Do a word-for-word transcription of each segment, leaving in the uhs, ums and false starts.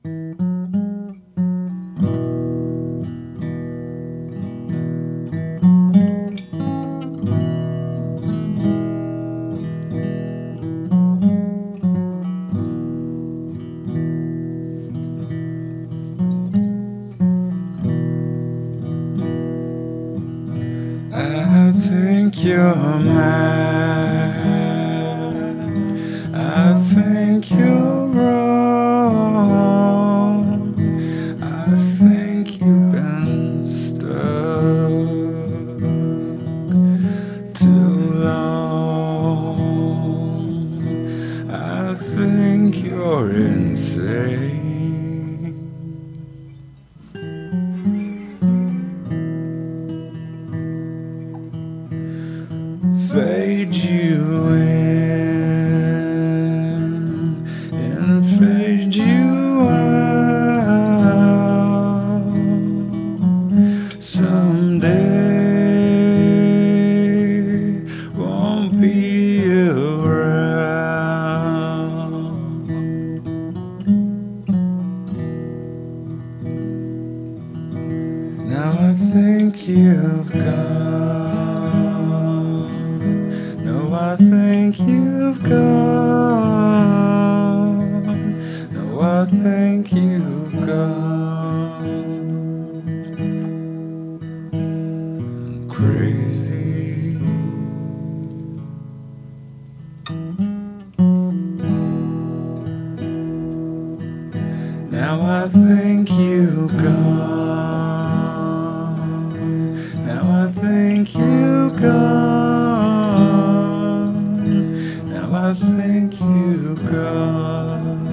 I think you're mad. I think you're wrong. I think you've been stuck too long. I think you're insane. Fade you in and fade you out. Someday won't be around. Now I think you've gone. I think you've gone. No, I think you've gone crazy. Now I think you've gone. Now I think you've gone. I think you've gone,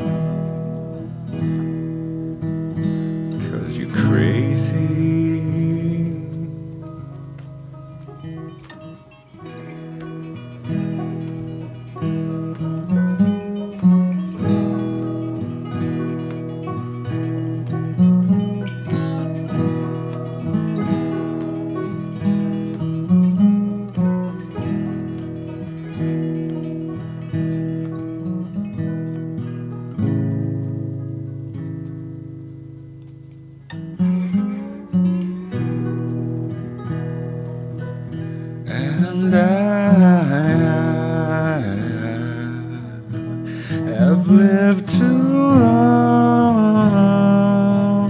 'cause you're crazy. And I have lived too long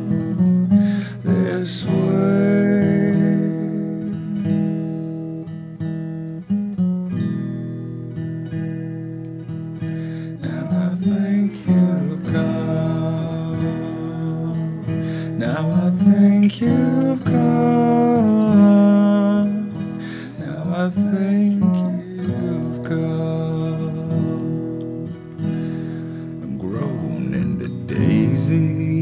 this way, and I think you've gone. Now I think you've gone. I think you've gone. I'm grown into daisy.